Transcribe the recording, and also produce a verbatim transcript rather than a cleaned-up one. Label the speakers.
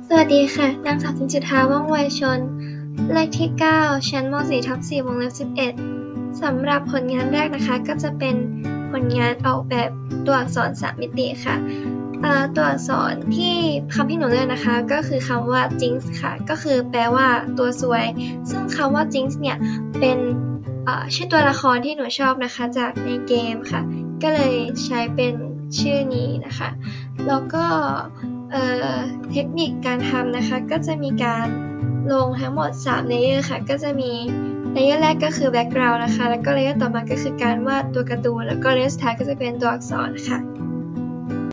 Speaker 1: สวัสดีค่ะ นางสาวจินจิทา ว่องไวชน เลขที่ เก้า ชั้นม สี่ ทับ สี่ วงเล็บ สิบเอ็ด สำหรับผลงานแรกนะคะ ก็จะเป็นผลงานออกแบบตัวอักษรสามมิติค่ะตัวอักษรที่คำที่หนูเลือกนะคะก็คือคำว่า jinx ค่ะ ก็คือแปลว่าตัวซวย ซึ่งคำว่า jinx เนี่ยเป็นชื่อตัวละครที่หนูชอบนะคะจากในเกมค่ะ ก็เลยใช้เป็นชื่อนี้นะคะ แล้วก็เทคนิคการทำนะคะก็จะมีการลงทั้งหมดสามเลเยอร์ค่ะก็จะมีเลเยอร์แรกก็คือ background นะคะแล้วก็เลเยอร์ต่อมาก็คือการวาดตัวการ์ตูนแล้วก็เลเยอร์สุดท้ายก็จะเป็นตัวอักษรค่ะ